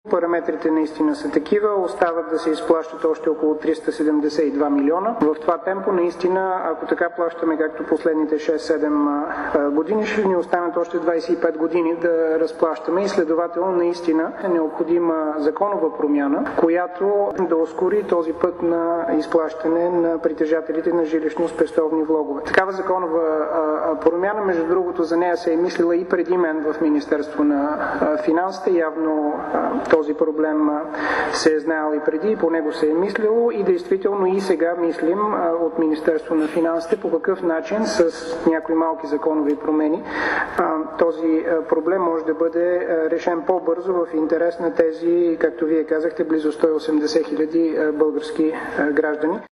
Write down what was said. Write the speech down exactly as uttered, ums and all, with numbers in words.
Параметрите наистина са такива. Остават да се изплащат още около триста седемдесет и два милиона. В това темпо наистина, ако така плащаме както последните шест-седем години, ще ни останат още двадесет и пет години да разплащаме и следователно наистина е необходима законова промяна, която да ускори този път на изплащане на притежателите на жилищно-спестовни влогове. Такава законова промяна, между другото, за нея се е мислила и преди мен в Министерство на финансите. Явно този проблем се е знаел и преди, и по него се е мислило и действително и сега мислим от Министерство на финансите по какъв начин с някои малки законови промени този проблем може да бъде решен по-бързо в интерес на тези, както вие казахте, близо сто и осемдесет хиляди български граждани.